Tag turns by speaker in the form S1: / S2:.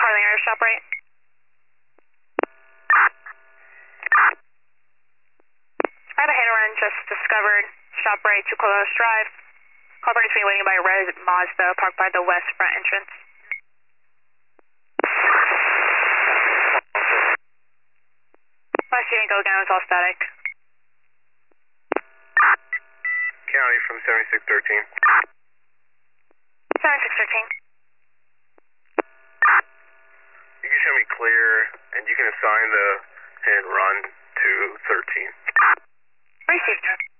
S1: Harley Air, shop right. I have a hit and run just discovered. Shop right to Colos Drive. Call 33 waiting by red Mazda parked by the west front entrance. Last unit go down, it's all static.
S2: County from 7613.
S1: 7613.
S2: You can show me clear, and you can assign the hit and run to 13.
S1: Received.